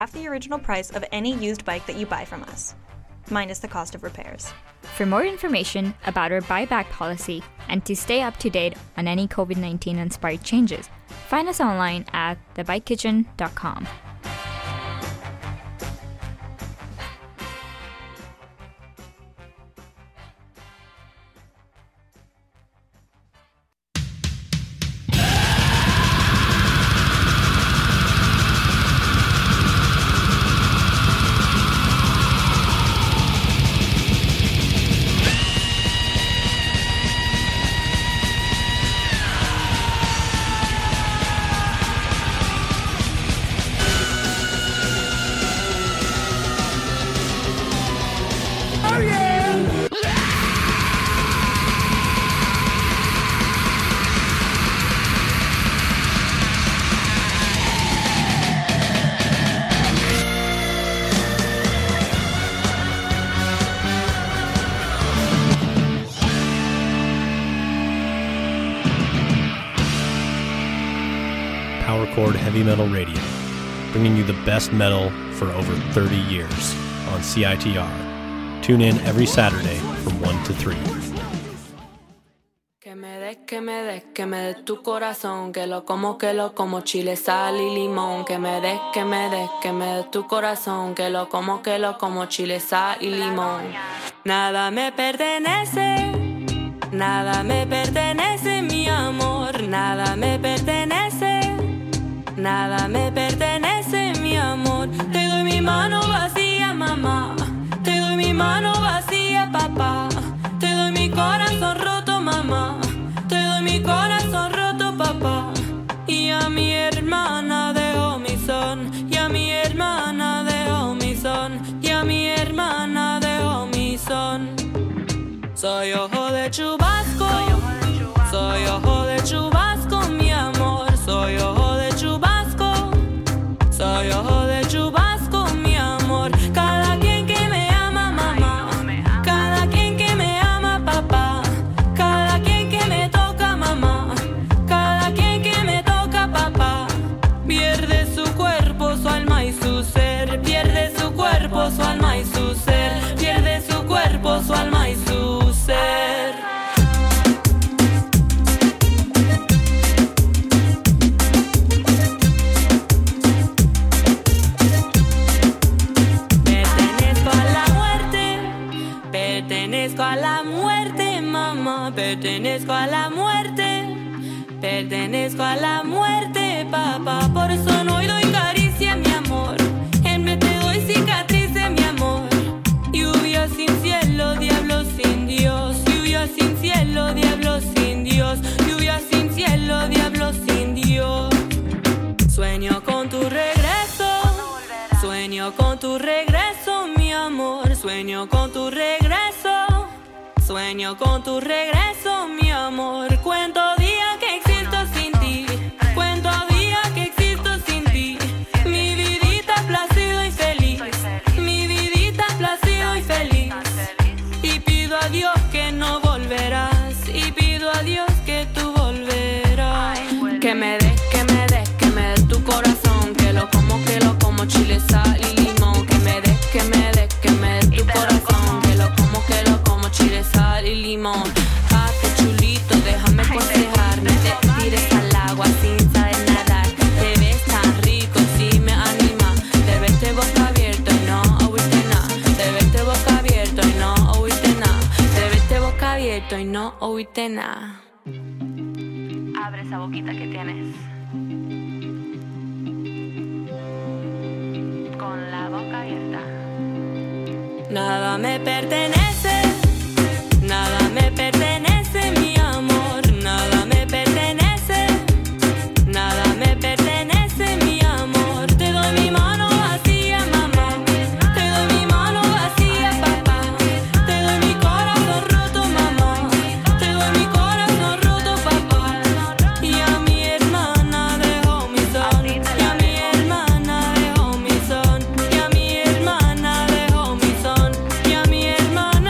half the original price of any used bike that you buy from us, minus the cost of repairs. For more information about our buyback policy and to stay up to date on any COVID-19 inspired changes, find us online at thebikekitchen.com. Powerchord Heavy Metal Radio, bringing you the best metal for over 30 years on CITR. Tune in every Saturday from 1 to 3. Que me des tu corazón, que lo como chile, sal y limón. Que me des tu corazón, que lo como chile, sal y limón. Nada me pertenece, mi amor, nada me pertenece, mi amor. Te doy mi mano vacía, mamá, te doy mi mano vacía, papá. Te doy mi corazón roto, mamá, te doy mi corazón roto, papá. Y a mi hermana dejo mi son, y a mi hermana dejo mi son, y a mi hermana dejo mi son. Soy ojo de chubasco, soy ojo de chubasco, mi amor. Soy ojo de chubasco, soy ojo de chubasco, mi amor. Cada quien que me ama, mamá, cada quien que me ama, papá. Cada quien que me toca, mamá, cada quien que me toca, papá. Pierde su cuerpo, su alma y su ser. Pierde su cuerpo, su alma y su ser. Pierde su cuerpo, su alma y su ser. Pertenezco a la muerte, mamá. Pertenezco a la muerte. Pertenezco a la muerte, papá. Por eso no doy caricia, mi amor. En vez te doy cicatrices, mi amor. Lluvia sin cielo, diablo sin Dios. Lluvia sin cielo, diablo sin Dios. Lluvia sin cielo, diablo sin Dios. Sueño con tu regreso. Sueño con tu regreso, mi amor. Sueño con tu regreso. Sueño con tu regreso, mi amor. Cuento días que existo sin ti. Cuento días que existo sin ti. Mi vidita plácido y feliz. Mi vidita plácido y feliz. Y pido a Dios que no volverás. Y pido a Dios que tú volverás. Que me des tu corazón. Que lo como chile, sal y limón. Que me des tu corazón. Que lo como chile, sal y limón. Hazte chulito, déjame aconsejar. No te tires al agua sin saber nadar. Te ves tan rico, sí me anima. Te verte boca abierta y no oíste nada. Te verte boca abierta y no oíste nada. Te verte boca abierta y no oíste nada. Abre esa boquita que tienes. Con la boca abierta. Nada me pertenece, nada me pertenece, mi amor. Nada me pertenece, nada me pertenece, mi amor. Te doy mi mano vacía, mamá. Te doy mi mano vacía, papá. Te doy mi corazón roto, mamá. Te doy mi corazón roto, papá. Y a mi hermana dejo mi son. Y a mi hermana dejo mi son. Y a mi hermana dejo mi son. Y a mi hermana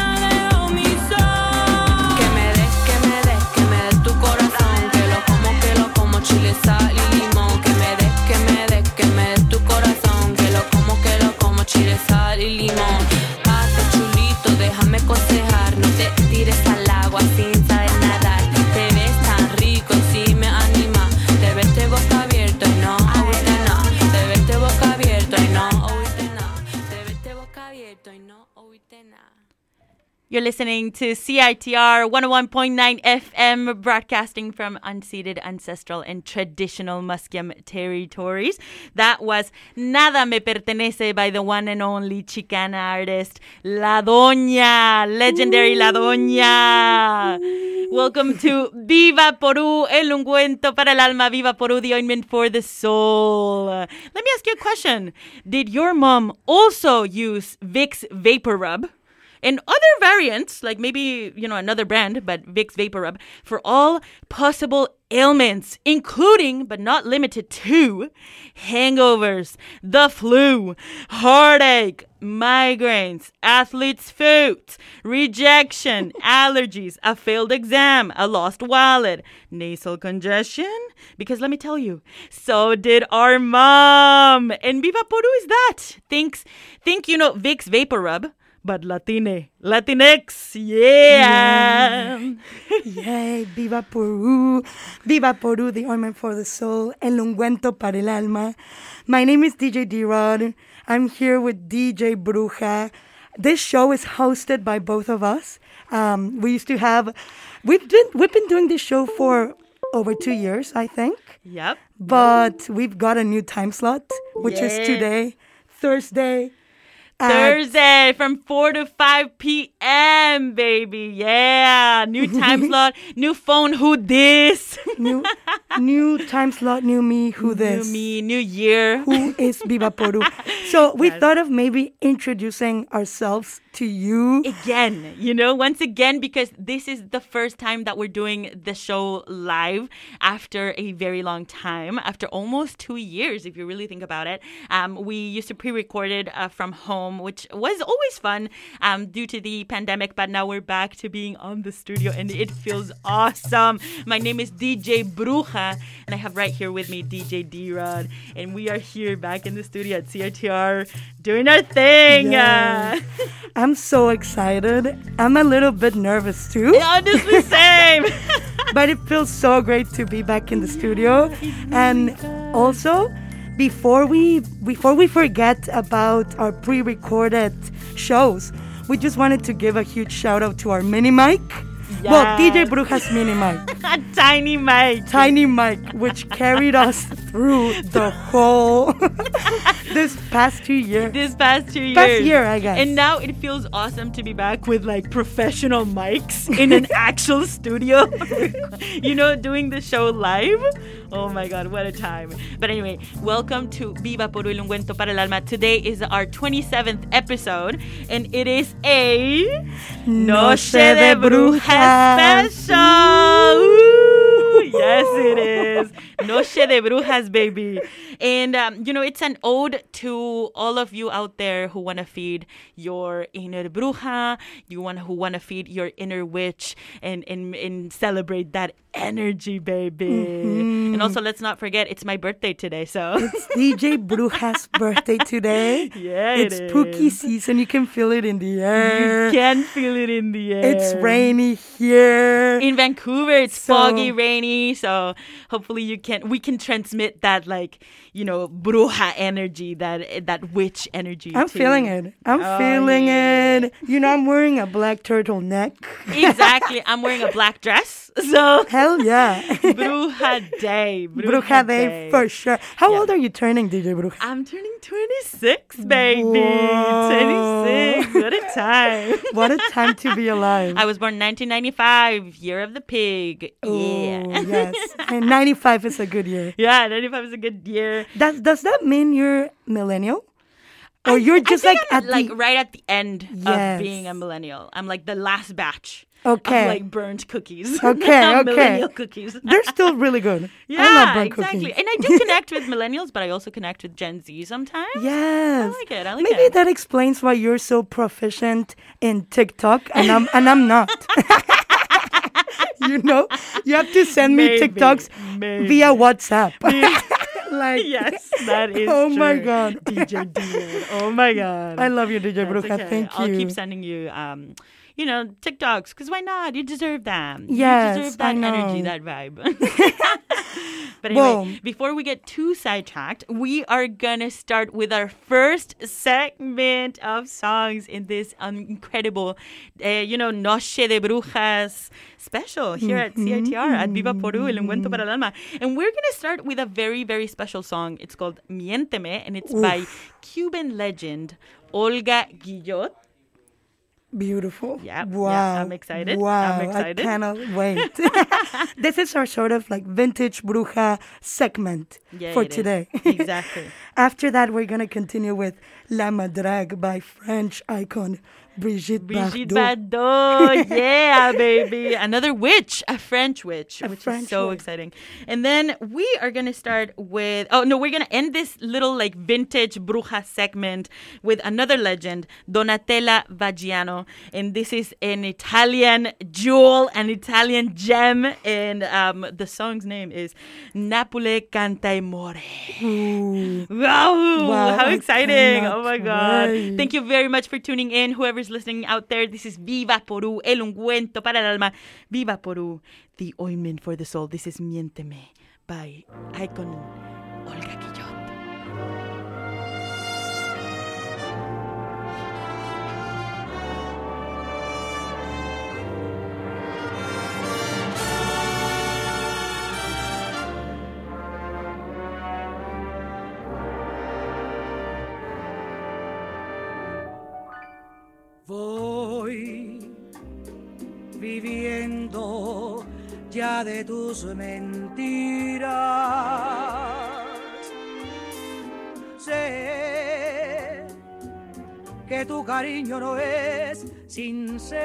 You're listening to CITR 101.9 FM, broadcasting from unceded, ancestral, and traditional Musqueam territories. That was Nada Me Pertenece by the one and only Chicana artist, La Doña, legendary La Doña. Welcome to Viva Porú, el ungüento para el alma, Viva Porú, the ointment for the soul. Let me ask you a question. Did your mom also use Vicks Vapor Rub? And other variants, like maybe, another brand, but Vicks Vapor Rub, for all possible ailments, including, but not limited to, hangovers, the flu, heartache, migraines, athlete's foot, rejection, allergies, a failed exam, a lost wallet, nasal congestion. Because let me tell you, so did our mom. And Viva Porú is that. Think, Vicks Vapor Rub. But Latinx, yeah. Yay, Viva Porú, the ointment for the soul, el ungüento para el alma. My name is DJ D-Rod. I'm here with DJ Bruja. This show is hosted by both of us. We've been doing this show for over 2 years, I think. Yep. But we've got a new time slot, which is today, Thursday from 4 to 5 p.m., baby. Yeah. New time slot, new phone, who this? New time slot, new me, who this? New me, new year. Who is Viva Porú? So we thought of maybe introducing ourselves to you. Again, once again, because this is the first time that we're doing the show live after a very long time, after almost 2 years, if you really think about it. We used to pre-record it from home, which was always fun due to the pandemic, but now we're back to being on the studio, and it feels awesome. My name is DJ Bruja, and I have right here with me DJ D-Rod, and we are here back in the studio at CRTR doing our thing. Yeah. I'm so excited. I'm a little bit nervous too. Honestly, same. But it feels so great to be back in the studio. And also, before we forget about our pre-recorded shows, we just wanted to give a huge shout out to our mini mic. Yes. Well, DJ Bruja's mini mic. Tiny mic, which carried us through the whole this past 2 years. Past year, I guess. And now it feels awesome to be back with professional mics in an actual studio. Doing the show live. Oh my God, what a time. But anyway, welcome to Viva Porú, el ungüento para el alma. Today is our 27th episode, and it is a Noche de Brujas special. Ooh, yes, it is. Noche de Brujas, baby. And, it's an ode to all of you out there who want to feed your inner bruja, who want to feed your inner witch, and celebrate that energy, baby. Mm-hmm. And also, let's not forget, it's my birthday today, so. It's DJ Bruja's birthday today. Yeah, it's spooky season. You can feel it in the air. You can feel it in the air. It's rainy here. In Vancouver, it's foggy, rainy, so hopefully we can transmit that, bruja energy, that witch energy. I'm feeling it. I'm feeling it. I'm wearing a black turtleneck. Exactly. I'm wearing a black dress. So hell yeah. Bruja Day. Bruja Day for sure. How old are you turning, DJ Bruja? I'm turning 26, baby. Whoa. 26. What a time. What a time to be alive. I was born in 1995, year of the pig. Yeah. Yes. And 95 is a good year. Yeah, 95 is a good year. Does that mean you're millennial? Or you're just right at the end of being a millennial. I'm like the last batch. Okay. Of burnt cookies. Okay. Millennial cookies. They're still really good. Yeah, I love burnt exactly. cookies. And I do connect with millennials, but I also connect with Gen Z sometimes. Yes. I like it. Maybe that explains why you're so proficient in TikTok and I'm not. You have to send me TikToks via WhatsApp. Yes, that is true. My God. DJ D. Oh my God. I love you, DJ Bruja. Okay. Thank you. I'll keep sending you, TikToks, because why not? You deserve them. Yes, you deserve that energy, that vibe. But anyway, Boom. before we get too sidetracked, we are going to start with our first segment of songs in this incredible, Noche de Brujas special here at CITR at Viva Porú, El Ungüento para el Alma. And we're going to start with a very, very special song. It's called Miénteme, and it's by Cuban legend Olga Guillot. Beautiful. Yeah, Wow. yeah, I'm excited. Wow. I'm excited. I cannot wait. This is our sort of like vintage bruja segment for it is. today. Exactly. After that, we're going to continue with La Madrague by French icon Brigitte Bardot. Bardot. Yeah, baby. Another witch, a French witch, which French is so witch. exciting. And then we are going to start with, we're going to end this little like vintage bruja segment with another legend, Donatella Vaggiano. And this is an Italian jewel, an Italian gem. And the song's name is Napoli Canta e More. Wow, how I exciting. cannot Oh my God. wait. Thank you very much for tuning in. Whoever's listening out there, this is Viva Porú, El Ungüento para el Alma. Viva Porú, the ointment for the soul. This is Miénteme by icon Olga Guillot. Voy viviendo ya de tus mentiras. Sé que tu cariño no es sincero.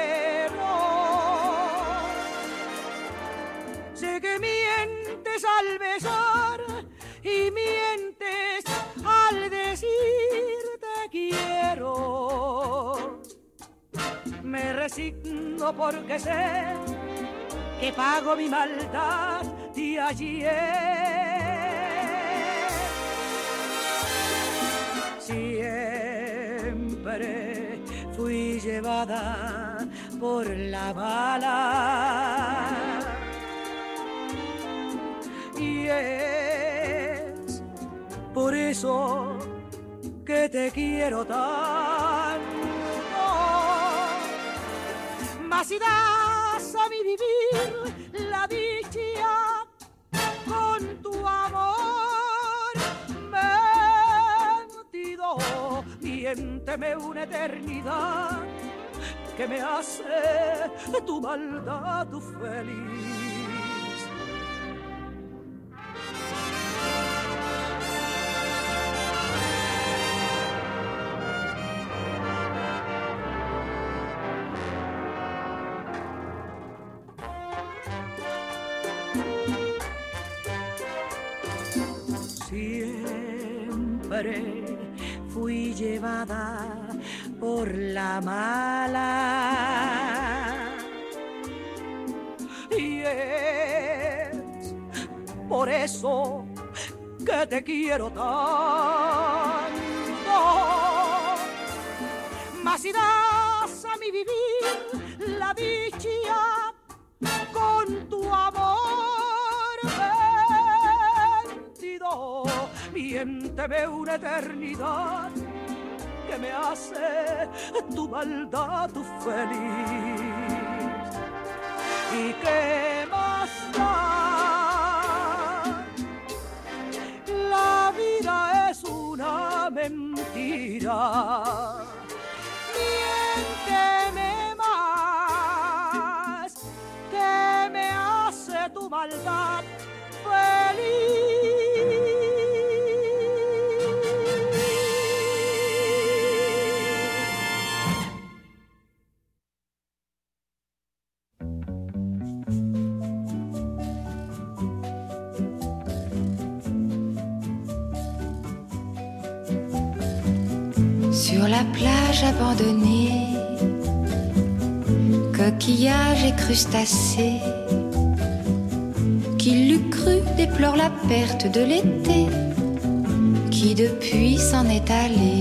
Sé que mientes al besar y mientes al decir te quiero. Me resigno porque sé que pago mi maldad de ayer. Siempre fui llevada por la bala y es por eso que te quiero tanto. Mas si das a mi vivir la dicha con tu amor mentido, miénteme una eternidad que me hace tu maldad tu feliz. Siempre fui llevada por la mala y es por eso que te quiero tanto. Mas si das a mi vivir la dicha con tu amor mentido, miénteme una eternidad que me hace tu maldad tu feliz. ¿Y qué más da? La vida es una mentira. Miénteme más, que me hace tu maldad feliz. Sur la plage abandonnée, coquillages et crustacés, qui l'eût cru déplore la perte de l'été, qui depuis s'en est allé.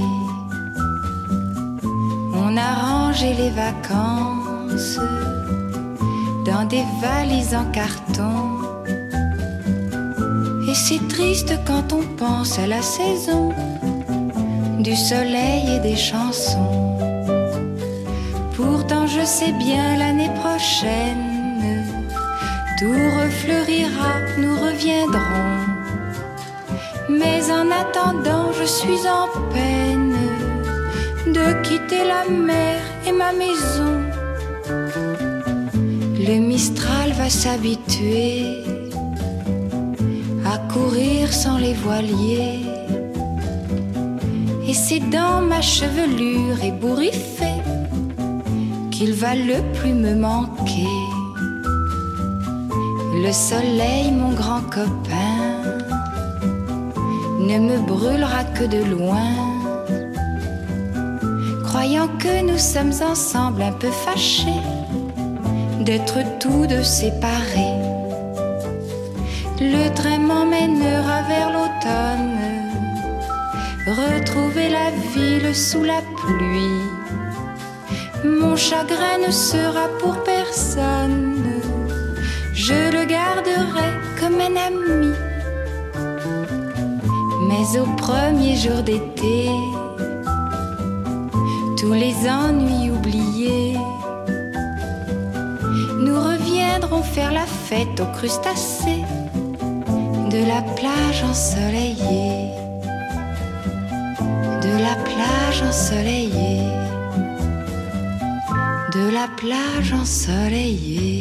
On a rangé les vacances dans des valises en carton, Et c'est triste quand on pense à la saison du soleil et des chansons. Pourtant je sais bien l'année prochaine, tout refleurira, nous reviendrons. Mais en attendant, je suis en peine de quitter la mer et ma maison. Le Mistral va s'habituer à courir sans les voiliers. Et c'est dans ma chevelure ébouriffée qu'il va le plus me manquer. Le soleil, mon grand copain, ne me brûlera que de loin. Croyant que nous sommes ensemble un peu fâchés d'être tous deux séparés. Le train m'emmènera vers l'automne, retrouver la ville sous la pluie. Mon chagrin ne sera pour personne, je le garderai comme un ami. Mais au premier jour d'été, tous les ennuis oubliés, nous reviendrons faire la fête aux crustacés de la plage ensoleillée, de la plage ensoleillée, de la plage ensoleillée.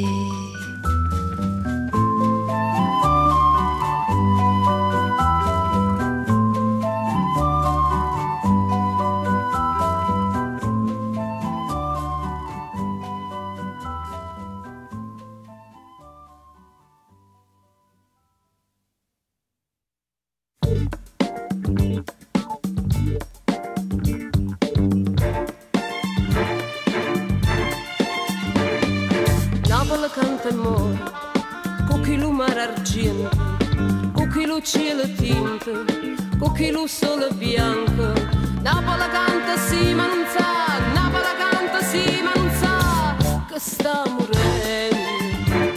Napoli canta amore, con chi lo mare argento, con chi lo cielo tinto, con chi lo sole bianco. Napoli canta sì ma non sa, Napoli canta sì ma non sa che sta morendo.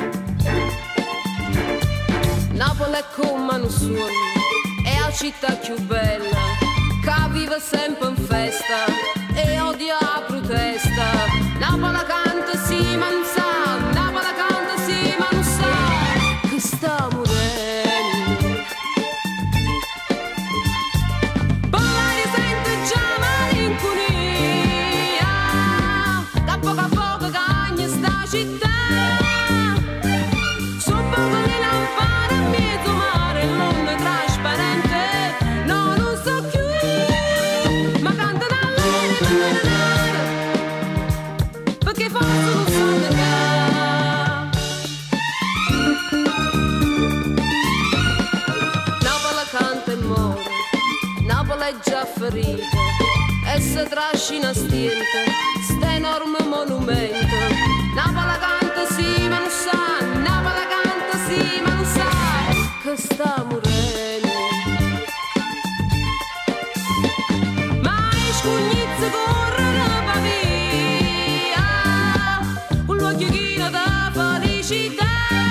Napoli è come un sogno, è la città più bella, che vive sempre in festa e odia la protesta. Napoli canta sì ma non sa, Napoli canta sì ma non sa che sta morendo. Parlare sente già malinconia, da poco a poco cagna sta città. Sono poco le lampade a mezzo mare, l'onda trasparente, no non so più, ma canta dall'aria, perché forse non so perché. Napoli canta e muore, Napoli è già ferita e si trascina stiente, sta enorme monumento. Napoli canta sì ma non sa, Napoli canta sì ma non sa che sta morendo. Ma i scugnizzi corrono per via, con l'occhio da felicità,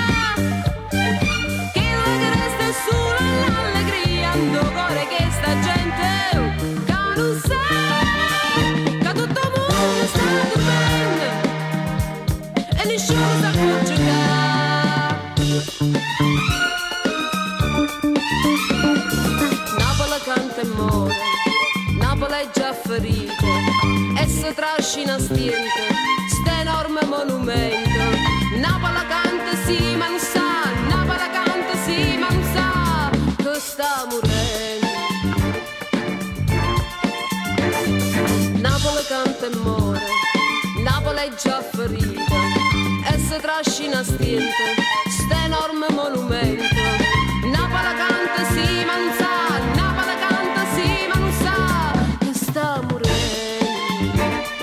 che la resta è solo l'allegria, ando cuore che sta gente che non sa che tutto il mondo sta dormendo e nessuno sa come giocare. Napoli canta e muore, Napoli è già ferita e si trascina stiente, sta enorme monumento. Napoli canta sì ma non sa, Napoli canta sì ma non sa che sta morendo. Napoli canta e muore, Napoli è già ferita e si trascina stiente, sta enorme monumento. Napoli canta sì ma non sa, Napoli canta sì ma non sa che sta morendo.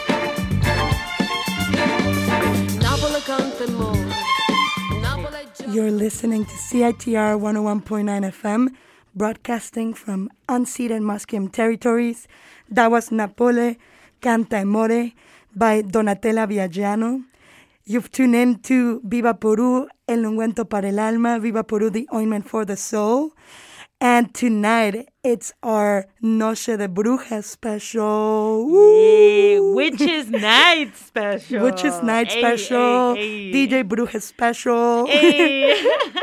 Napoli canta e muore, Napoli è già. You're listening to CITR 101.9 FM, broadcasting from unceded Musqueam territories. That was Napoli Canta e More by Donatella Viaggiano. You've tuned in to Viva Perú, el ungüento para el alma, Viva Perú, the ointment for the soul. And tonight, it's our Noche de Brujas special. Yay, Witches Night special. Witches Night special. DJ Bruja special. Hey.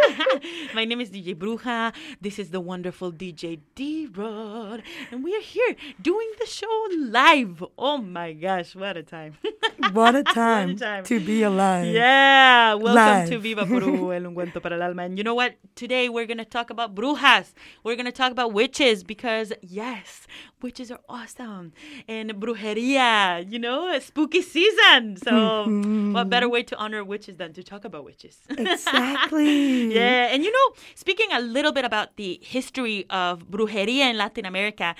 My name is DJ Bruja. This is the wonderful DJ D-Rod. And we are here doing the show live. Oh my gosh, what a time. What a time to be alive. Yeah, welcome live. To Viva Perú, el ungüento para el alma. And you know what? Today we're going to talk about brujas. We're going to talk about witches because, yes, witches are awesome. And brujeria, you know, a spooky season. So what better way to honor witches than to talk about witches? Exactly. Yeah, and you know, speaking a little bit about the history of brujeria in Latin America,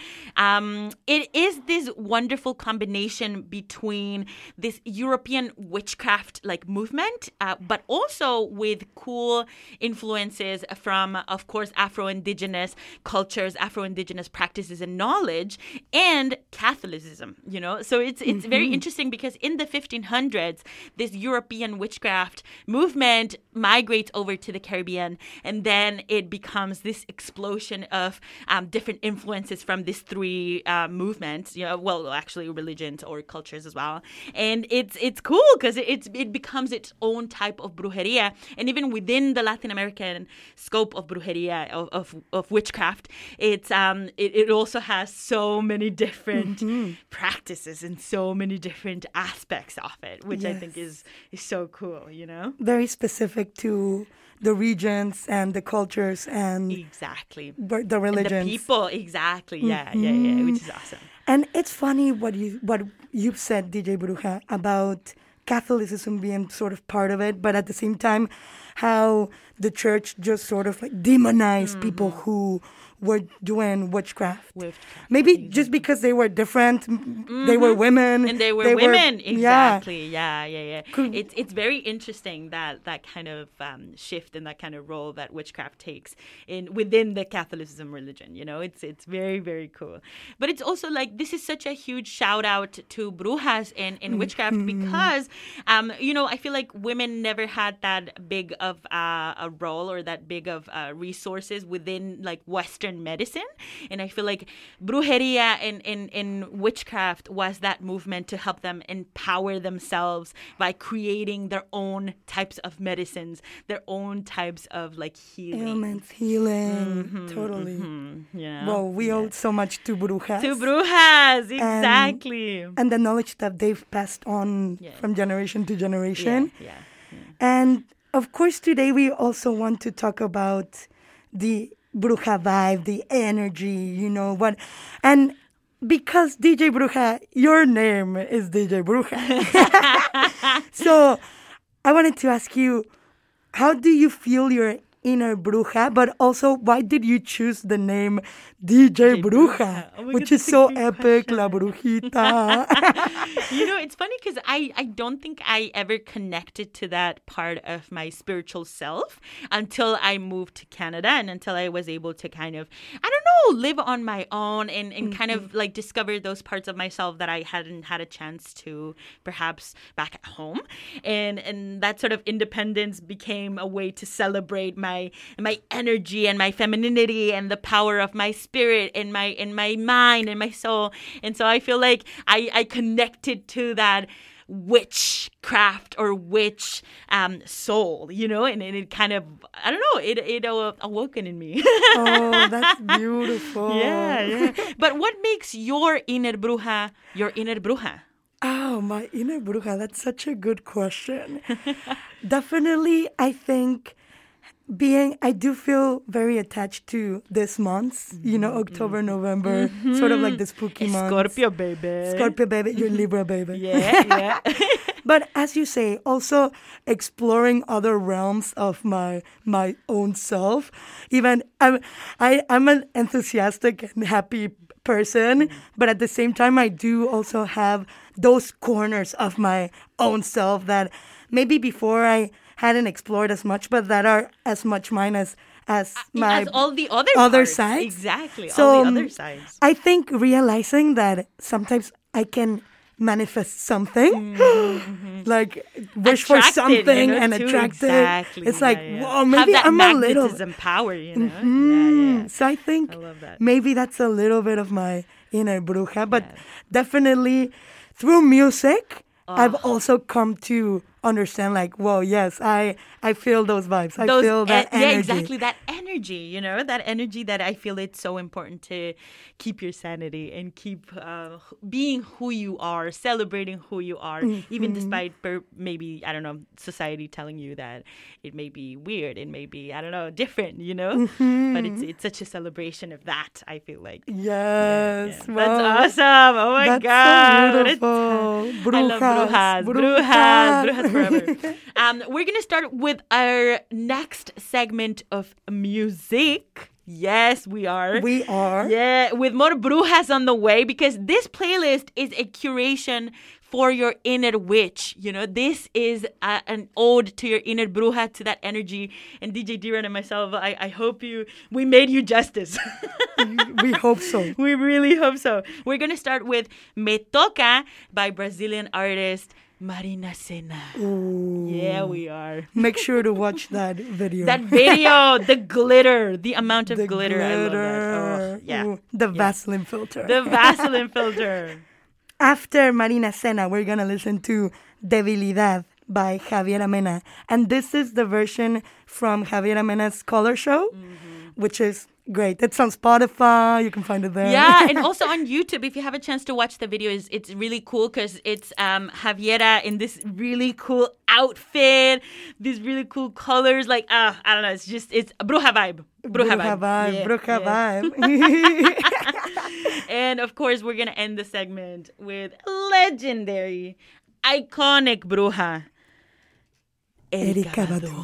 it is this wonderful combination between this European witchcraft like movement, but also with cool influences from, of course, Afro-Indigenous cultures, Afro-Indigenous practices and knowledge, and Catholicism, you know? So it's very interesting because in the 1500s, this European witchcraft movement migrates over to the Caribbean, and then it becomes this explosion of different influences from these three movements, you know, well, actually religions or cultures as well. And it's cool because it becomes its own type of brujeria. And even within the Latin American scope of brujeria, of witchcraft, it also has so many different practices and so many different aspects of it, which I think is so cool, you know? Very specific to the regions and the cultures and exactly the religions. And the people, exactly. Yeah, which is awesome. And it's funny what you've said, DJ Bruja, about Catholicism being sort of part of it, but at the same time, how the church just sort of like demonized people who were doing witchcraft. Maybe just because they were different, they were women. And they were women, exactly. Yeah. It's very interesting that kind of shift and that kind of role that witchcraft takes within the Catholicism religion, you know? It's very, very cool. But it's also like, this is such a huge shout out to brujas in witchcraft because, you know, I feel like women never had that big of a role or that big of resources within like Western medicine. And I feel like brujeria in witchcraft was that movement to help them empower themselves by creating their own types of medicines, their own types of like healing. Ailments, healing, totally. Yeah. Well, we owe so much to brujas. To brujas, exactly. And the knowledge that they've passed on from generation to generation. Yeah. And of course, today we also want to talk about the bruja vibe, the energy, you know what. And because DJ Bruja, your name is DJ Bruja. So I wanted to ask you, how do you feel your inner bruja, but also why did you choose the name DJ Bruja, which is so epic, La Brujita? You know, it's funny because I don't think I ever connected to that part of my spiritual self until I moved to Canada and until I was able to kind of, I don't know, live on my own and kind of like discover those parts of myself that I hadn't had a chance to perhaps back at home. And that sort of independence became a way to celebrate my energy and my femininity and the power of my spirit and my mind and my soul. And so I feel like I connected to that witchcraft or witch soul, you know, and it kind of, I don't know, it awoken in me. Oh, that's beautiful. Yeah. But what makes your inner bruja your inner bruja? Oh, my inner bruja, that's such a good question. Definitely, I think I do feel very attached to this month, you know, October, November, sort of like the spooky months. Scorpio baby, you're Libra baby. Yeah. But as you say, also exploring other realms of my own self. Even I'm an enthusiastic and happy person, but at the same time, I do also have those corners of my own self that maybe before I hadn't explored as much, but that are as much mine as my all the other sides. Exactly, so, all the other sides. I think realizing that sometimes I can manifest something. Like wish for Attracted, something you know, and too. attract Exactly. it. It's like, whoa, Have maybe that I'm a little. magnetism power, you know. So I think I love that. maybe that's a little bit of my inner bruja, but definitely through music, I've also come to understand, like, whoa, yes, I feel those vibes. I feel that energy. Yeah, exactly, that energy, you know, that energy that I feel it's so important to keep your sanity and keep being who you are, celebrating who you are, even despite maybe, I don't know, society telling you that it may be weird, it may be, I don't know, different, you know, but it's such a celebration of that, I feel like. Yes. Yeah. Wow. That's awesome. Oh my That's God. so beautiful. I love brujas forever. We're going to start with our next segment of music. Yes, we are. We are. Yeah, with more brujas on the way, because this playlist is a curation for your inner witch. You know, this is an ode to your inner bruja, to that energy. And DJ Diran and myself, I hope we made you justice. We hope so. We really hope so. We're going to start with Me Toca by Brazilian artist Marina Sena. Ooh. Yeah, we are. Make sure to watch that video. That video, the glitter, the amount of glitter. I love that. Oh, yeah. Ooh, the Vaseline filter. The Vaseline filter. After Marina Sena, we're going to listen to Debilidad by Javiera Mena. And this is the version from Javiera Mena's Color Show, which is great. It's on Spotify. You can find it there. Yeah, and also on YouTube, if you have a chance to watch the video, it's really cool because it's Javiera in this really cool outfit, these really cool colors. Like, I don't know. It's bruja vibe. Bruja vibe. Yeah, Bruja vibe. And of course, we're going to end the segment with legendary, iconic bruja, Erykah Badu.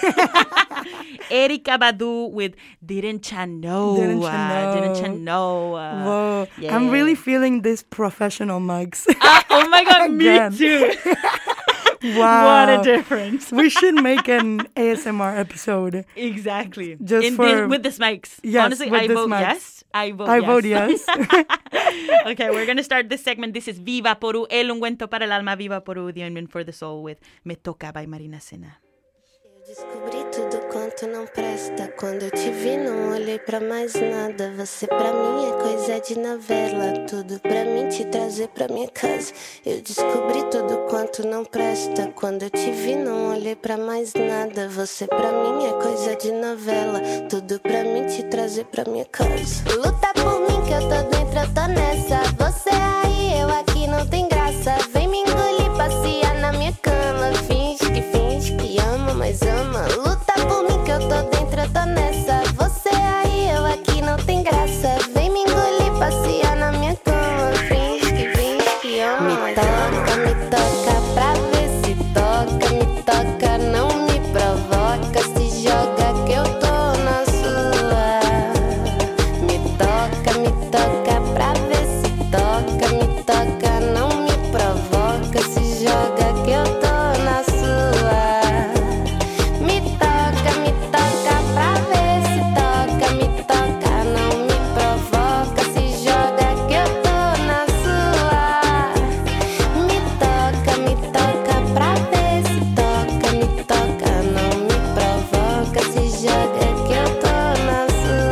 Erykah Badu with Didn't Ya Know. Didn't Ya Know. Whoa. Yeah. I'm really feeling these professional mics. Oh my God, Again. me too. Wow. What a difference. We should make an ASMR episode. Exactly. Just with the mics. Yes, Honestly, with I the vote mics. yes. I vote yes. Okay, we're going to start this segment. This is Viva Porú, El Ungüento para el Alma, Viva Porú, The Ointment for the Soul with Me Toca by Marina Sena. Descobri tudo quanto não presta. Quando eu te vi, não olhei pra mais nada. Você pra mim é coisa de novela. Tudo pra mim te trazer pra minha casa. Eu descobri tudo quanto não presta. Quando eu te vi, não olhei pra mais nada. Você pra mim é coisa de novela. Tudo pra mim te trazer pra minha casa. Luta por mim que eu tô dentro, eu tô nessa. Você aí, eu aqui, não tem graça. Vem me engolir, passear na minha cama. Finge que ama, mas ama. Luta por mim que eu tô dentro, eu tô nessa. Você aí, eu aqui, não tem graça. Vem me engolir, passear na minha cama. Finge que ama, mas ama. Me toca pra ver se toca. Me toca, não me provoca. Se joga que eu tô na sua. Me toca pra ver se toca. Me toca, não me provoca. Se joga que eu tô na sua. Me toca pra ver se toca. Me toca, não me provoca. Se joga que eu tô na sua. Me toca pra ver se toca. Me toca, não me provoca. Se joga que eu tô na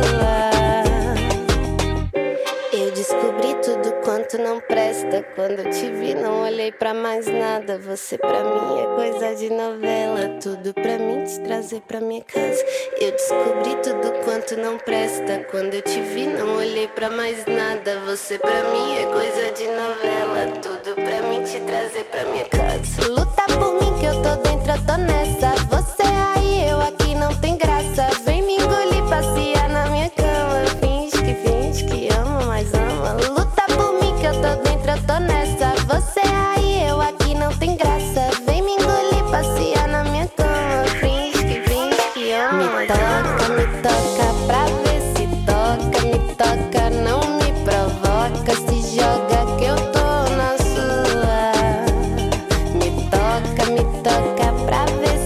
sua. Eu descobri tudo quanto não presta. Quando eu te vi, não olhei pra mais nada. Você pra mim é coisa de novela. Tudo pra mim te trazer pra minha casa. Eu descobri tudo quanto não presta. Quando eu te vi, não olhei pra mais nada. Você pra mim é coisa de novela. Tudo pra mim te trazer pra minha casa. Luta por mim que eu tô dentro, eu tô nessa. Você aí, eu aqui, não tem graça. Vem me engolir, passear na minha cama. Finge que ama, mas ama. Luta por mim que eu tô dentro, eu tô nessa. Você aí, eu aqui, não tem graça. Vem me engolir, passear na minha cama. Finge que ama, mas ama. Me toca pra ver se toca. Me toca, não me provoca. Se joga que eu tô na sua. Me toca pra ver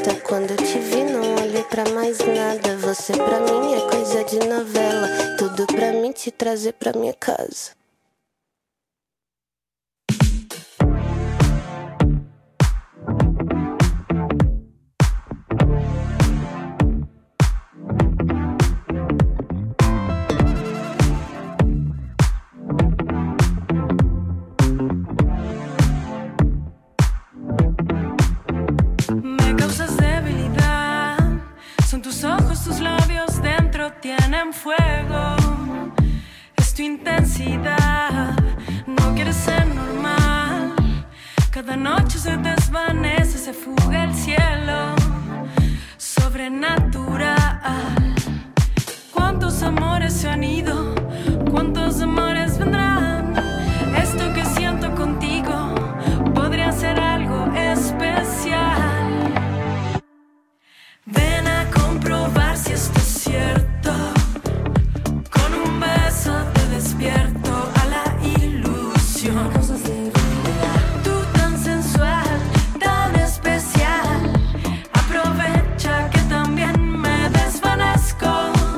presta. Quando eu te vi, não olhei pra mais nada. Você pra mim é coisa de novela. Tudo pra mim te trazer pra minha casa. Tienen fuego, es tu intensidad, no quieres ser normal. Cada noche se desvanece, se fuga el cielo, sobrenatural. ¿Cuántos amores se han ido? ¿Cuántos amores vendrán? Esto que siento contigo podría ser algo especial. Ven a comprobar si esto es cierto. Con un beso te despierto a la ilusión. Tú tan sensual, tan especial. Aprovecha que también me desvanezco.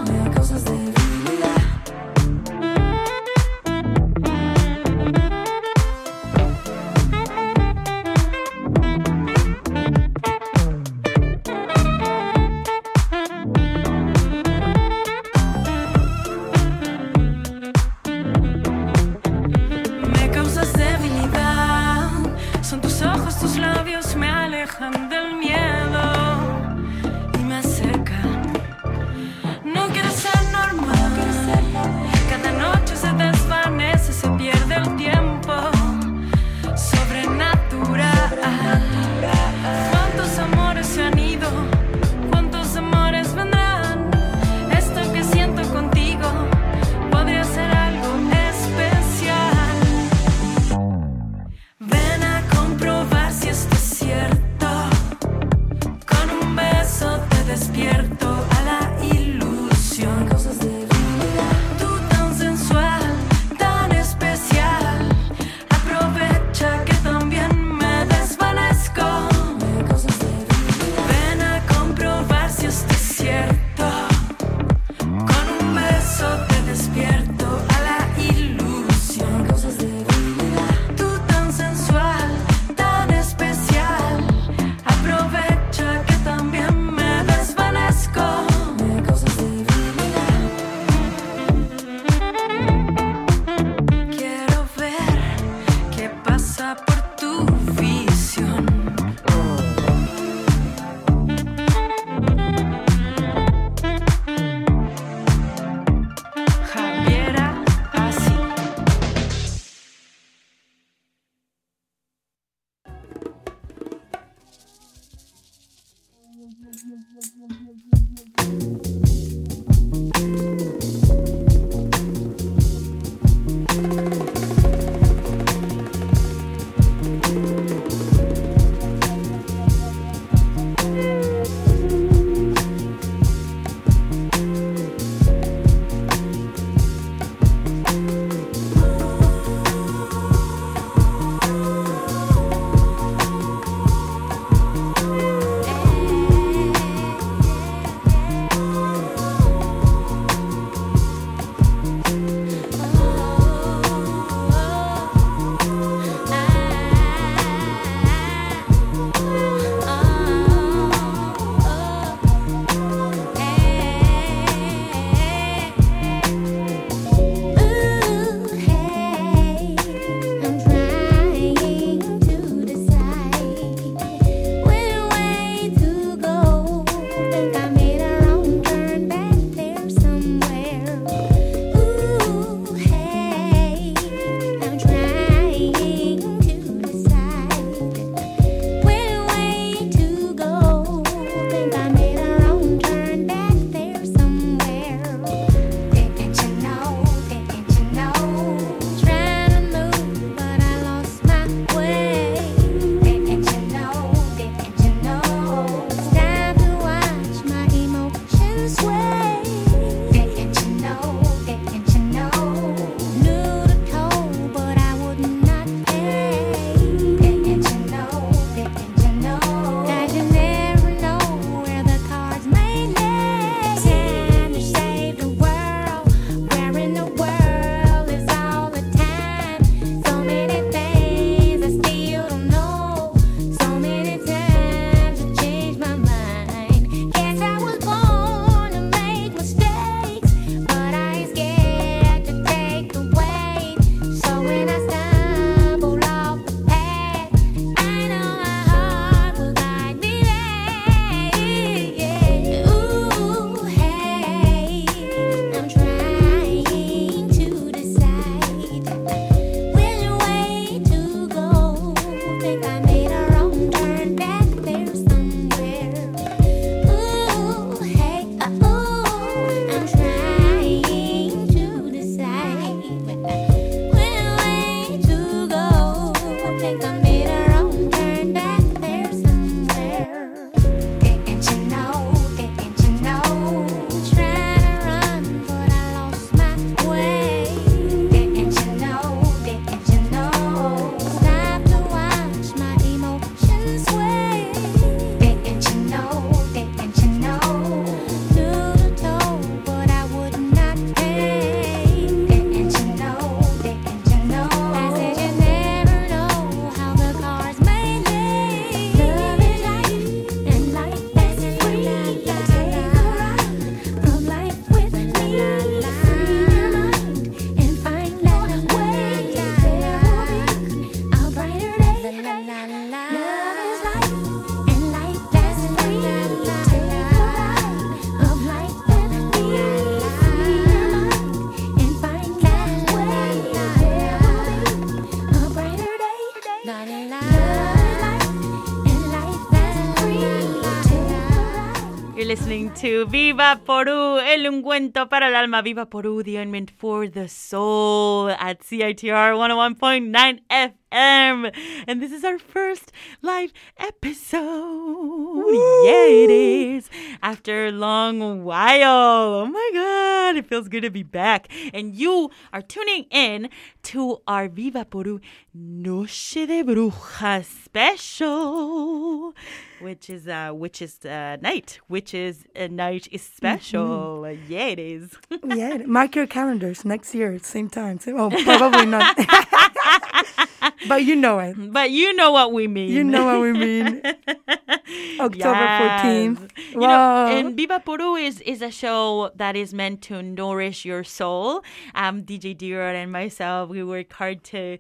Tus labios me alejan del miedo y me acercan. No quiero ser normal. Cada noche se desvanece, se pierde el tiempo. Sobrenatural. ¿Cuántos amores se han ido? ¿Cuántos amores vendrán? Esto que siento contigo podría ser algo especial. Ven a comprobar si esto es cierto. Con un beso te despierto a la ilusión. Tú tan sensual, tan especial. Aprovecha que también me desvanezco. Ven a comprobar si esto es cierto. Con un beso te despierto a la ilusión. Tú tan sensual, tan especial. Aprovecha que también me desvanezco. Quiero ver qué pasa por tu visión. Javiera, así. around, turn back there somewhere. Ooh, hey, I'm trying to decide where way to go. Think I made a wrong turn back there somewhere. Didn't you know? Trying to run, but I lost my way. Didn't you know? Stop to watch my emotions sway. Didn't you know? Knew the toll, but I would not pay. Didn't you know? I said you never know how the cards may lay. Love is life, and life is free. Take a ride of life with me. Free your mind and find that way. There will be a brighter day. Love is life, and life is free. Take a ride of life with me. Free your mind and find that way. There will be a brighter day. Love is life, and life is free. Take a ride. You're listening to Viva Porú, el ungüento para el alma. Viva Porú, the ointment for the soul at CITR 101.9 FM. And this is our first live episode. Yeah, it is. After a long while. Oh my God, it feels good to be back. And you are tuning in to our Viva Porú Noche de Brujas special. Which is a night is special. Yeah, it is. Yeah, mark your calendars next year, same time. Oh, probably not. But you know it. But you know what we mean. You know what we mean. October 14th. You know, and Viva Porú is a show that is meant to nourish your soul. DJ Dira and myself, we work hard to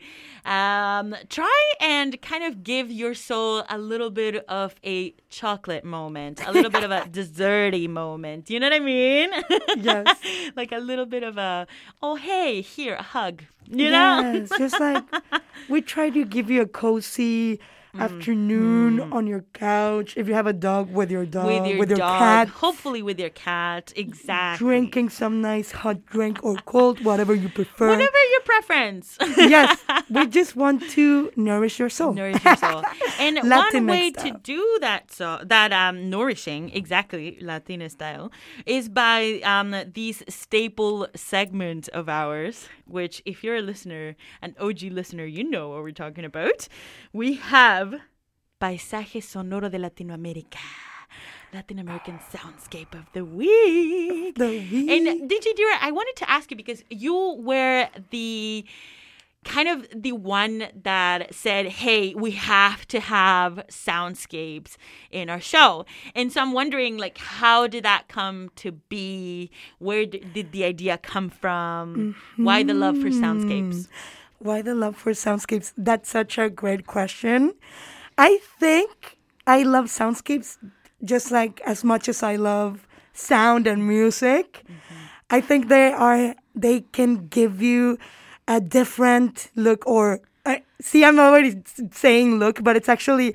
try and kind of give your soul a little bit of a chocolate moment, a little bit of a desserty moment. You know what I mean? Yes. Like a little bit of a, oh, hey, here, a hug. You know? Yes, just like we try to give you a cozy afternoon on your couch. If you have a dog, with your dog, with your dog, cat. hopefully with your cat. Exactly. Drinking some nice hot drink or cold, whatever you prefer. Whatever your preference. Yes, we just want to nourish your soul. Nourish your soul. And one way style. to do that nourishing, exactly, Latina style, is by these staple segments of ours, which if you're a listener, an OG listener, you know what we're talking about. We have Paisaje Sonoro de Latinoamérica. Latin American Soundscape of the Week. And DJ Dira, I wanted to ask you, because you were the kind of the one that said, hey, we have to have soundscapes in our show. And so I'm wondering, like, how did that come to be? Where did the idea come from? Why the love for soundscapes? Why the love for soundscapes? That's such a great question. I think I love soundscapes just like as much as I love sound and music. I think they can give you a different look, or see, I'm already saying look, but it's actually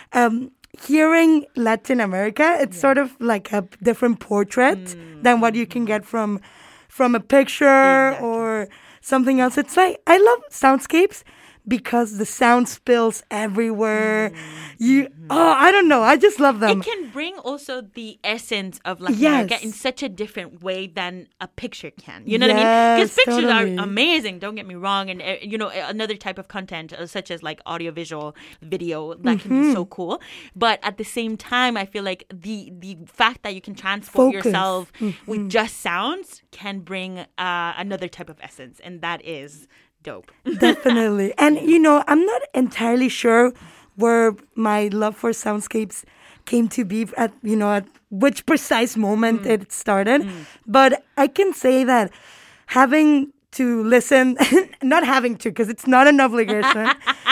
hearing Latin America. It's sort of like a different portrait than what you can get from a picture or something else. It's like, I love soundscapes because the sound spills everywhere. I don't know. I just love them. It can bring also the essence of Latin America in such a different way than a picture can. You know what I mean? Because pictures are amazing, don't get me wrong. And, another type of content, such as like audiovisual video, that can be so cool. But at the same time, I feel like the fact that you can transport yourself with just sounds can bring another type of essence. And that is dope. Definitely. And, I'm not entirely sure where my love for soundscapes came to be at which precise moment it started. But I can say that having to listen, not having to, because it's not an obligation,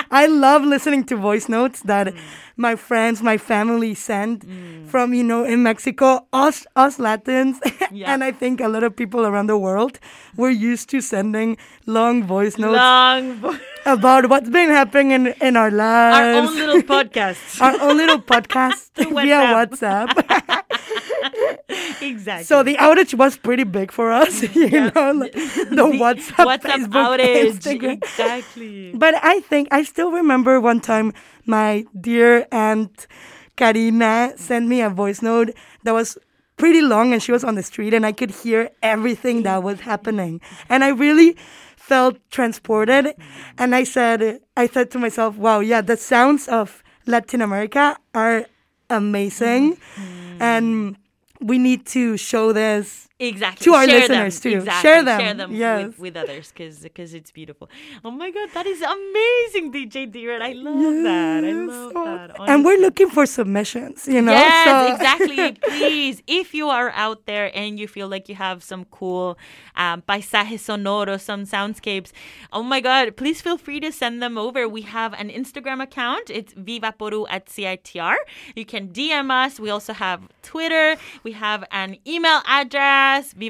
I love listening to voice notes that my friends, my family send from, in Mexico, us Latins, and I think a lot of people around the world were used to sending long voice notes about what's been happening in our lives. Our own little podcast. Our own little podcast via WhatsApp. Exactly. So the outage was pretty big for us, the WhatsApp, Facebook, outage. Instagram. Exactly. But I still remember one time my dear aunt Karina sent me a voice note that was pretty long, and she was on the street, and I could hear everything that was happening. And I really felt transported. And I said to myself, wow, yeah, the sounds of Latin America are amazing. And we need to show this to our listeners too. Exactly. Share them. Share them yes. with others because it's beautiful. Oh my God, that is amazing, DJ Dear. I love that. I love that. Honestly. And we're looking for submissions, Yes, exactly. Please, if you are out there and you feel like you have some cool paisajes sonoros, some soundscapes, oh my God, please feel free to send them over. We have an Instagram account. It's vivaporu@CITR. You can DM us. We also have Twitter. We have an email address,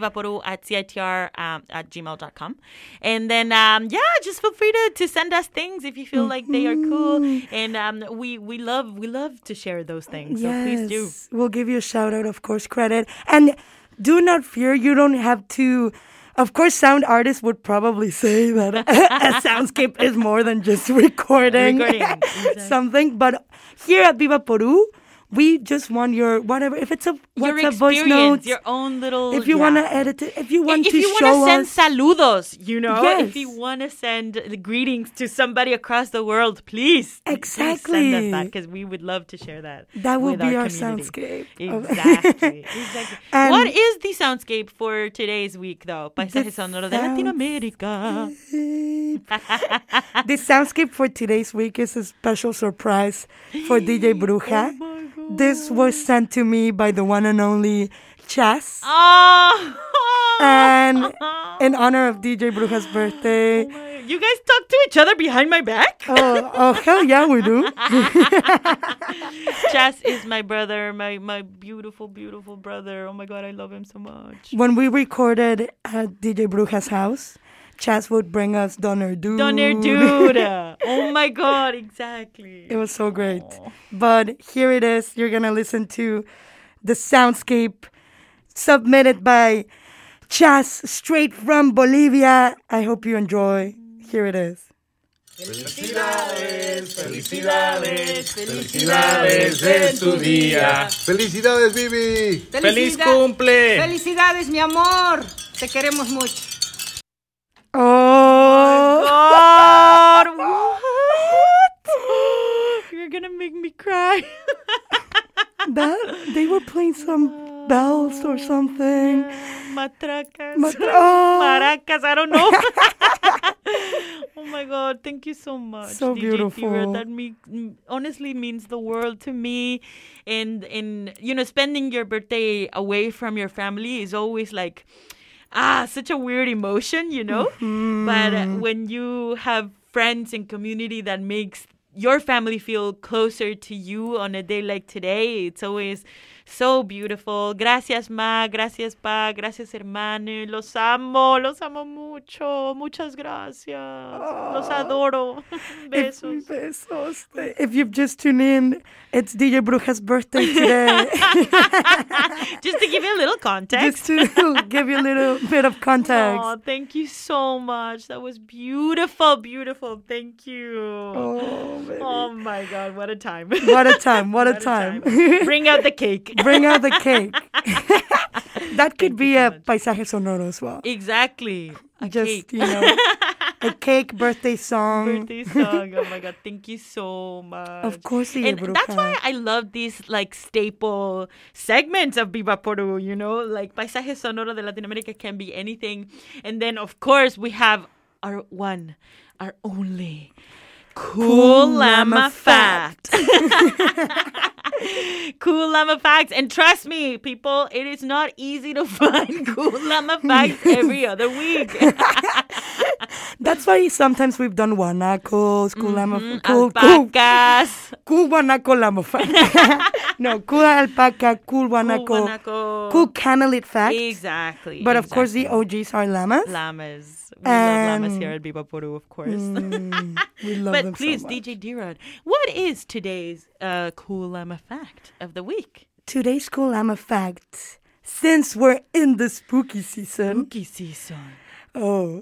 vivaporu@CITR@gmail.com. And then, just feel free to send us things if you feel like they are cool. And we love to share those things. So please do. We'll give you a shout out, of course, credit. And do not fear, you don't have to. Of course, sound artists would probably say that a soundscape is more than just recording exactly. something. But here at Viva Poru, we just want your whatever. If it's a voice note, your own little. If you want to edit it, if you want to show us, send saludos, Yes. If you want to send the greetings to somebody across the world, please exactly send us that, because we would love to share that. That will with be our community. soundscape. Exactly. And what is the soundscape for today's week, though? Paisaje sonoro de Latinoamérica. The soundscape for today's week is a special surprise for DJ Bruja. This was sent to me by the one and only Chas. And in honor of DJ Bruja's birthday. You guys talk to each other behind my back? Oh, hell yeah, we do. Chas is my brother, my beautiful, beautiful brother. Oh my God, I love him so much. When we recorded at DJ Bruja's house, Chas would bring us Doner Dude. Oh my God, exactly. It was so great. But here it is. You're going to listen to the soundscape submitted by Chas, straight from Bolivia. I hope you enjoy. Here it is. Felicidades, felicidades, felicidades, es tu día. Felicidades, Vivi. ¡Feliz cumple! Felicidades, mi amor. Te queremos mucho. Oh, God, what? You're gonna make me cry. They were playing some bells or something. Matracas. Maracas, I don't know. Oh my God, thank you so much. So DJ beautiful. Tira. That honestly means the world to me. And spending your birthday away from your family is always like, such a weird emotion, Mm-hmm. But when you have friends and community that makes your family feel closer to you on a day like today, it's always so beautiful. Gracias, Ma. Gracias, Pa. Gracias, hermano. Los amo mucho. Muchas gracias. Los adoro. Besos. Besos. If you've just tuned in, it's DJ Bruja's birthday today. Just to give you a little context. Just to give you a little bit of context. Oh, thank you so much. That was beautiful, beautiful. Thank you. Oh, baby. Oh my God, what a time. What a time. What a time. Bring out the cake. Bring out the cake. That could be a paisaje sonoro as well. Exactly. A cake. A cake birthday song. Birthday song. Oh my God. Thank you so much. Of course, and that's why I love these staple segments of Viva Poru, like Paisaje Sonoro de Latinoamérica can be anything. And then, of course, we have our only Cool Llama Fact. Cool llama facts. And trust me, people, it is not easy to find cool llama facts every other week. That's why sometimes we've done guanacos, cool llama, alpacas. Cool guanaco llama fact. No, cool alpaca, cool guanaco, cool camelid fact. Exactly. But of course, the OGs are llamas. Llamas. We love llamas here at Viva Peru, of course. We love but them please, so much. DJ D-Rod, what is today's cool llama fact of the week? Today's cool llama fact, since we're in the spooky season. Oh.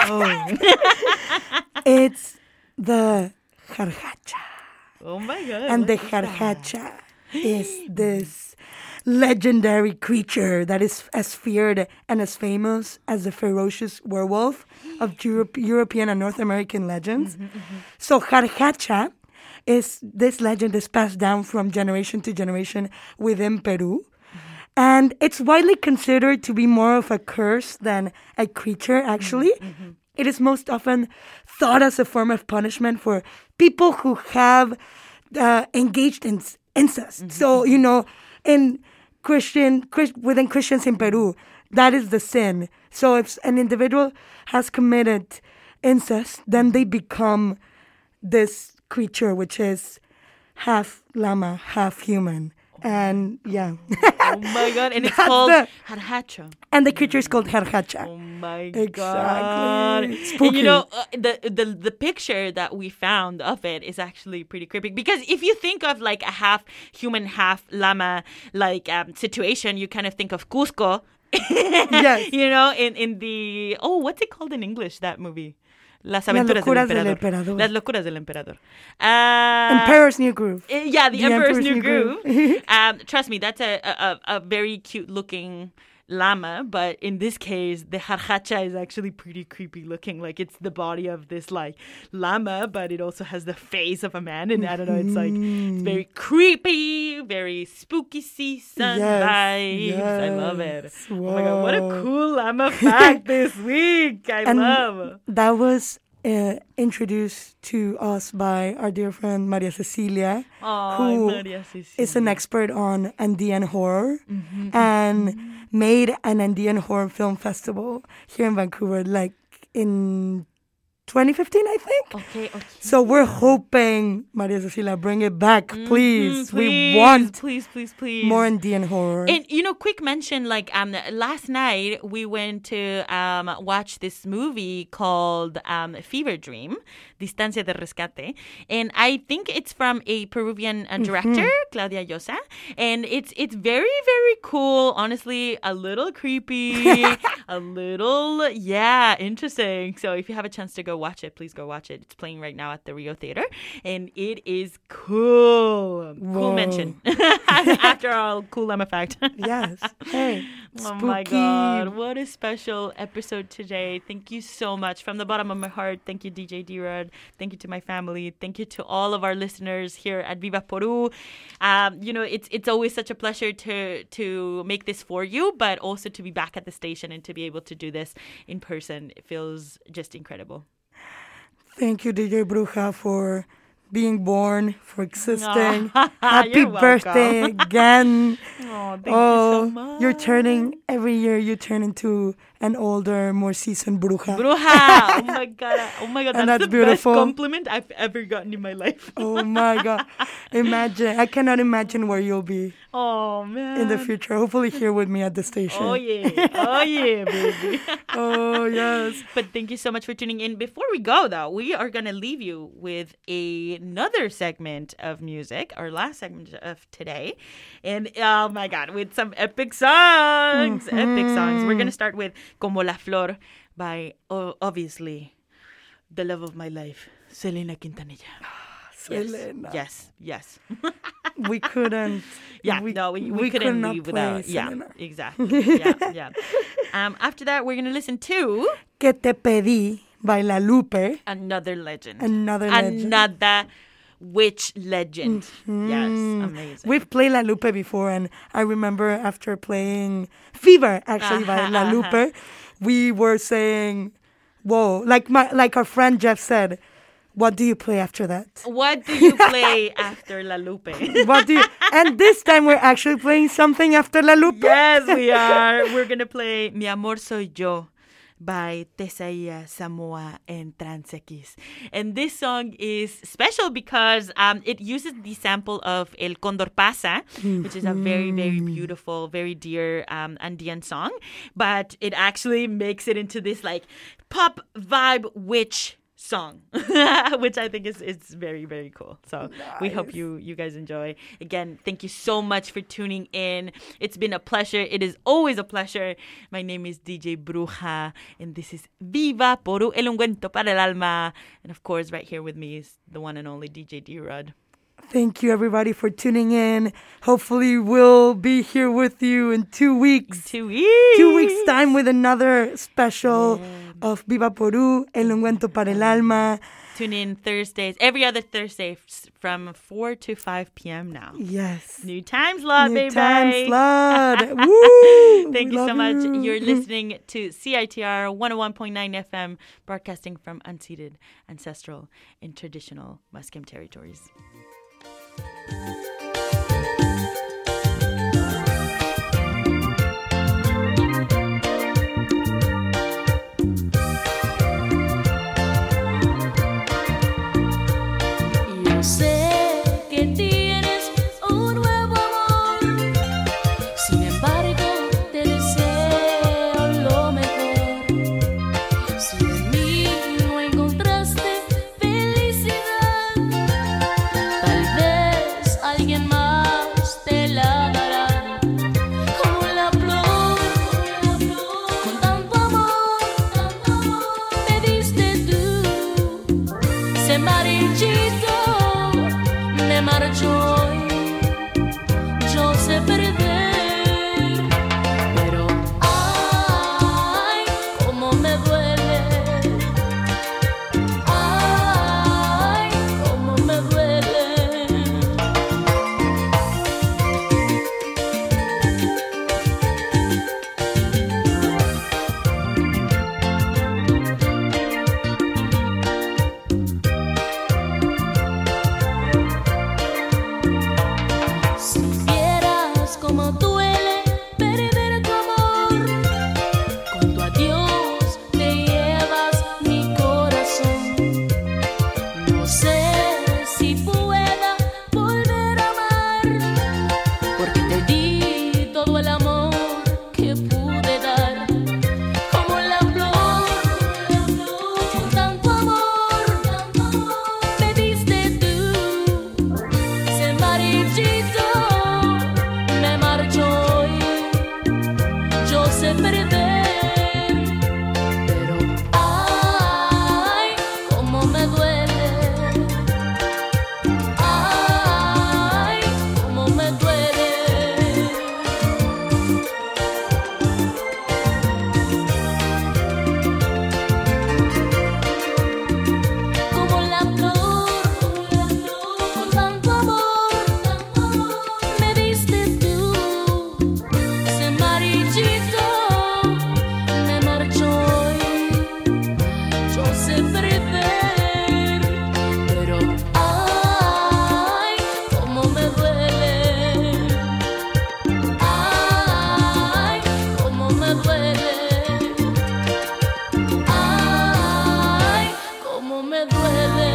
It's the jarjacha. Oh my God. And the jarjacha is this legendary creature that is as feared and as famous as the ferocious werewolf of European and North American legends. So jarjacha is this legend is passed down from generation to generation within Peru. And it's widely considered to be more of a curse than a creature, actually. It is most often thought as a form of punishment for people who have engaged in incest. So, you know, in within Christians in Peru, that is the sin. So if an individual has committed incest, then they become this creature, which is half llama, half human. And yeah. Oh my God. And it's called jarjacha. And the creature is called jarjacha. Oh my God. Exactly. Spooky. And you know, the picture that we found of it is actually pretty creepy. Because if you think of like a half human, half llama like situation, you kind of think of Cusco. Yes. You know, in the, what's it called in English, that movie? Las aventuras del emperador. Las locuras del emperador. Emperor's New Groove. Yeah, the Emperor's New Groove. Trust me, that's a very cute looking llama, but in this case, the jarjacha is actually pretty creepy looking. Like, it's the body of this like llama, but it also has the face of a man, and I don't know, it's like it's very creepy, very spooky season vibes. Yes. I love it. Whoa. Oh my God, what a cool llama fact this week. I love. That was introduced to us by our dear friend Maria Cecilia, who is an expert on Andean horror and made an Andean horror film festival here in Vancouver, like in 2015, I think. Okay. So we're hoping, Maria Cecilia, bring it back, please. We want please. more Andean horror. And, you know, quick mention, like, last night we went to watch this movie called Fever Dream, Distancia de Rescate. And I think it's from a Peruvian director, Claudia Llosa. And it's very, very cool. Honestly, a little creepy, a little, interesting. So if you have a chance to go watch it, please go watch it. It's playing right now at the Rio Theater. And it is cool. Whoa. Cool mention. After all, cool llama fact. Yes. Hey. Oh my God. What a special episode today. Thank you so much. From the bottom of my heart, thank you, DJ D-Rod. Thank you to my family. Thank you to all of our listeners here at Viva Peru. You know, it's always such a pleasure to make this for you, but also to be back at the station and to be able to do this in person. It feels just incredible. Thank you, DJ Bruja, for being born, for existing. Oh, Happy you're birthday welcome. again. Oh, thank you so much. You're turning, every year you turn into an older, more seasoned Bruja. Bruja. Oh my God. And That's that's the beautiful. best compliment I've ever gotten in my life. Oh my God. I cannot imagine where you'll be Oh, man. in the future. Hopefully here with me at the station. Oh, yeah, baby. Oh, yes. But thank you so much for tuning in. Before we go, though, we are going to leave you with another segment of music, our last segment of today. And, oh my God, with some epic songs. Epic songs. We're going to start with Como la Flor by, obviously, the love of my life, Selena Quintanilla. Selena. Yes. We couldn't. We couldn't leave without. Selena. Yeah, exactly. Yeah. After that, we're gonna listen to Que te pedí by La Lupe. another legend. Another witch legend. Yes, amazing. We've played La Lupe before, and I remember after playing Fever, actually, by La Lupe, we were saying, whoa, like our friend Jeff said, What do you play after that? What do you play after La Lupe? And this time we're actually playing something after La Lupe? Yes, we are. We're going to play Mi Amor Soy Yo by Tesaia Samoa and Trans X. And this song is special because it uses the sample of El Condor Pasa, which is a very, very beautiful, very dear Andean song. But it actually makes it into this like pop vibe witch song, which I think is very, very cool. So we hope you guys enjoy. Again, thank you so much for tuning in. It's been a pleasure. It is always a pleasure. My name is DJ Bruja, and this is Viva por el ungüento para el alma. And of course, right here with me is the one and only DJ D-Rod. Thank you, everybody, for tuning in. Hopefully, we'll be here with you in 2 weeks. 2 weeks. 2 weeks' time with another special of Viva Porú, El Ungüento para el Alma. Tune in Thursdays, every other Thursday from 4 to 5 p.m. now. Yes. New time slot, baby. New time slot. Woo! Thank you so much. You're listening to CITR 101.9 FM, broadcasting from unceded, ancestral, and traditional Musqueam territories. Yo sé que tienes un nuevo amor, sin embargo te deseo lo mejor. Si en mí no encontraste felicidad, tal vez alguien más te la dará. Como la flor, con tanto amor me diste tú, se marchito. Me marchó y yo sé perder, pero ay, cómo me duele, ay, cómo me duele. Si vieras cómo duele perder tu amor, con tu adiós te llevas mi corazón. No sé si pueda volver a amar, porque te di todo el amor que pude dar. Como la flor, con tanto amor me diste tú, se marchito. Me marchó y yo sé perder, pero ay, cómo me duele, ay, cómo me duele. Como la flor, con tanto amor me diste tú, se marchito, me marchó y yo sé perder, pero ay, cómo me duele, ay, cómo me duele, ay, cómo me duele.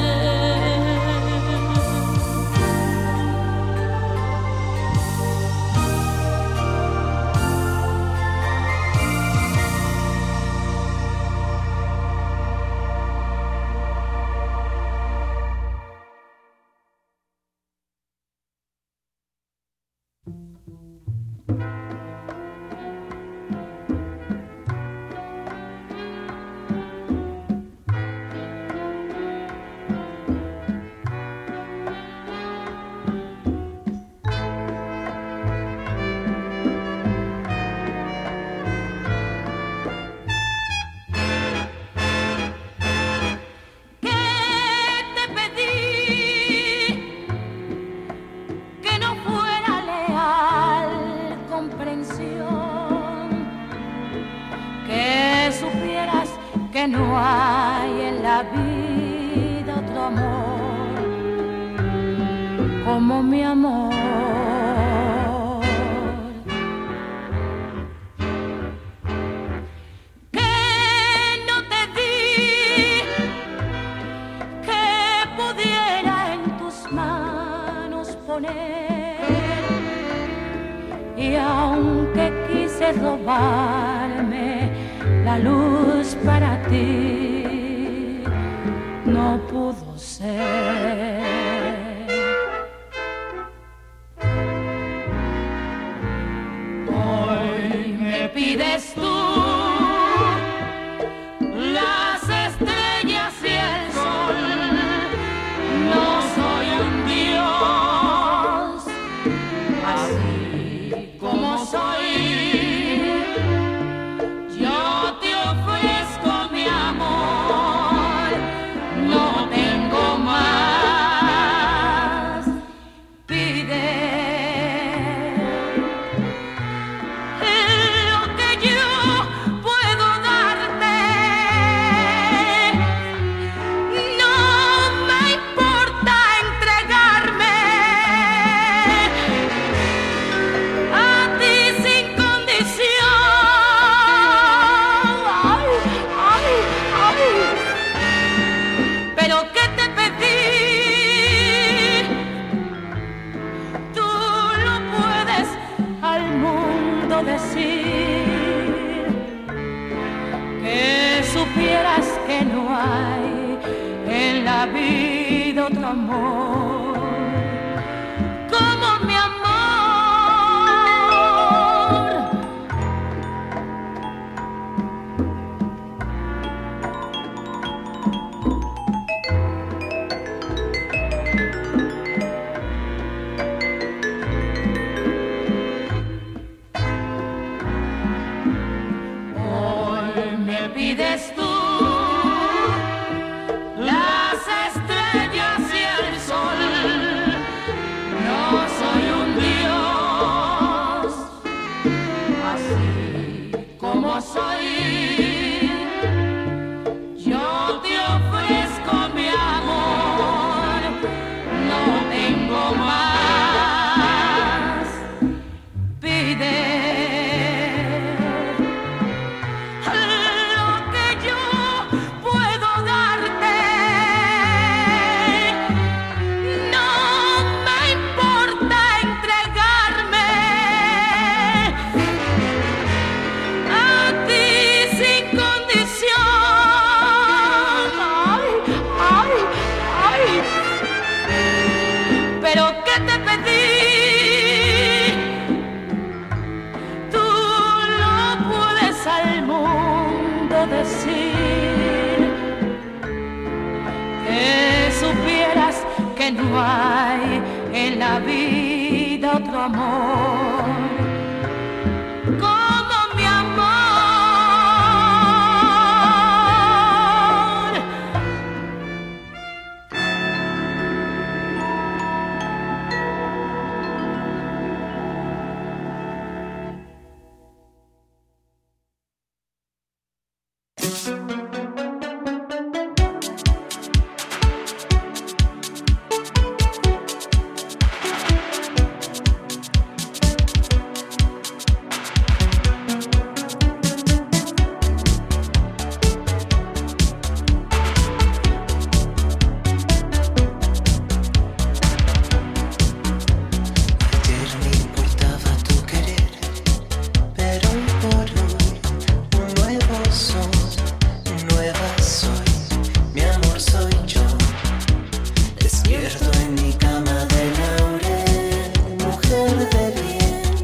Te pedí que no fuera leal, comprensión, que supieras que no hay en la vida otro como mi amor. Que no te di, que pudiera en tus manos poner, y aunque quise robarme la luz para ti, no pudo ser. Hoy me pides tú las estrellas y el sol. No soy un dios, así como soy. Yo te ofrezco mi amor, no tengo más. Pide lo que yo puedo darte. No me importa entregarme a ti sin condición. Ay, ay, ay. Pero ¿qué te pedí? Tú lo puedes al mundo decir, que supieras que no hay en la vida otro amor como mi amor. Hoy me pides tú las estrellas y el sol. No soy un dios, así como soy. Yo te ofrezco mi amor, no tengo más. Pide lo que yo puedo darte. No me importa entregarme a ti sin condición. Ay, ay, ay. Pero ¿qué te pedí? Tú lo puedes al mundo decir, que supieras que no hay en la vida otro amor